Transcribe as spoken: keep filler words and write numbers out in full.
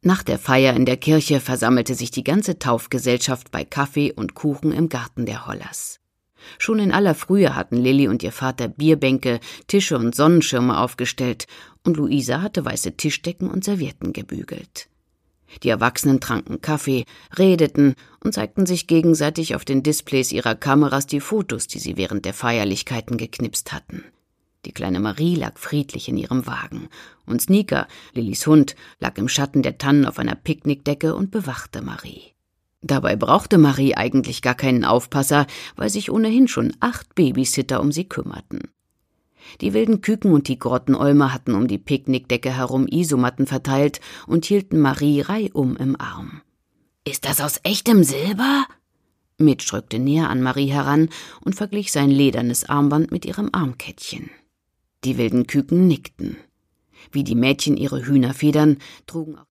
Nach der Feier in der Kirche versammelte sich die ganze Taufgesellschaft bei Kaffee und Kuchen im Garten der Hollers. Schon in aller Frühe hatten Lilli und ihr Vater Bierbänke, Tische und Sonnenschirme aufgestellt, und Luisa hatte weiße Tischdecken und Servietten gebügelt. Die Erwachsenen tranken Kaffee, redeten und zeigten sich gegenseitig auf den Displays ihrer Kameras die Fotos, die sie während der Feierlichkeiten geknipst hatten. Die kleine Marie lag friedlich in ihrem Wagen, und Sneaker, Lillis Hund, lag im Schatten der Tannen auf einer Picknickdecke und bewachte Marie. Dabei brauchte Marie eigentlich gar keinen Aufpasser, weil sich ohnehin schon acht Babysitter um sie kümmerten. Die wilden Küken und die Grottenolme hatten um die Picknickdecke herum Isomatten verteilt und hielten Marie reihum im Arm. »Ist das aus echtem Silber?« Mitch rückte näher an Marie heran und verglich sein ledernes Armband mit ihrem Armkettchen. Die wilden Küken nickten. Wie die Mädchen ihre Hühnerfedern trugen auch